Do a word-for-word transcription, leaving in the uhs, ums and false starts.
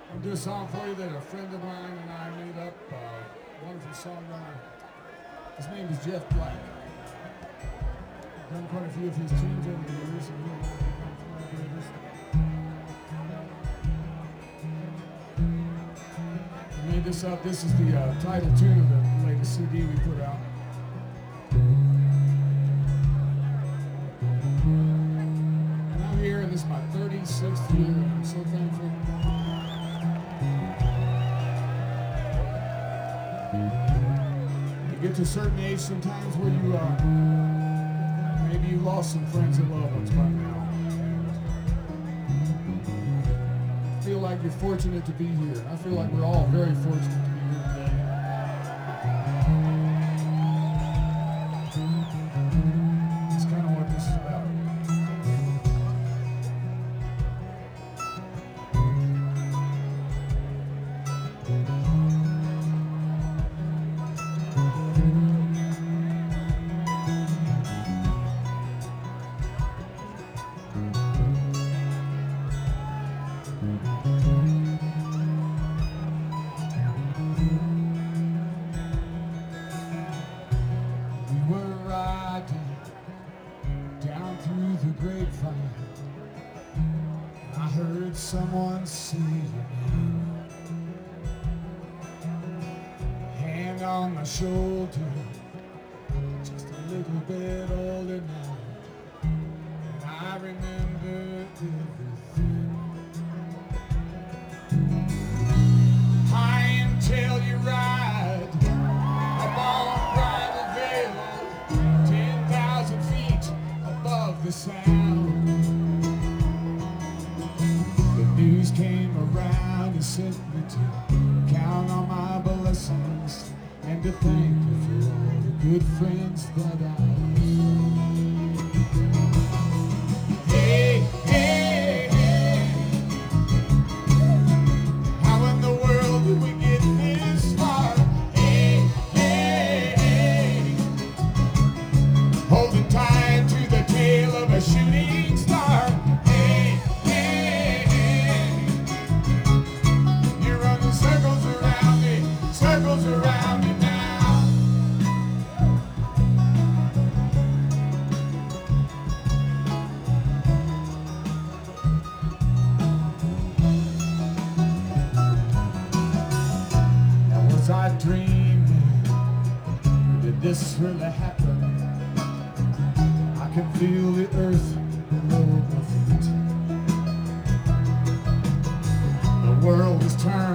I'll do a song for you that a friend of mine and I made up. Uh, wonderful songwriter. His name is Jeff Black. I've done quite a few of his tunes over the years, and he and I become collaborators. We made this up. This is the uh, title tune of the latest C D we put out. And I'm here, and this is my thirty-sixth year, and I'm so thankful. You get to a certain age sometimes where you, uh, maybe you lost some friends and loved ones by now. I feel like you're fortunate to be here. I feel like we're all very fortunate to be here today. That's kind of what this is about. We were riding down through the grapevine. I heard someone say your name. Hand on my shoulder, just a little bit older now. And I remember everything. High until you ride up on Bridal Veil, ten thousand feet above the sound. The news came around and sent me to count on my blessings and to thank you for all the good friends that I made. Hey, hey, hey, how in the world did we get this far? Hey, hey, hey, holding tight to the tail of a shooting star. Hey, hey, hey, you're running circles around me, circles around me now. Now was I dreaming, or did this really happen? I can feel the earth below my feet. The world is turning.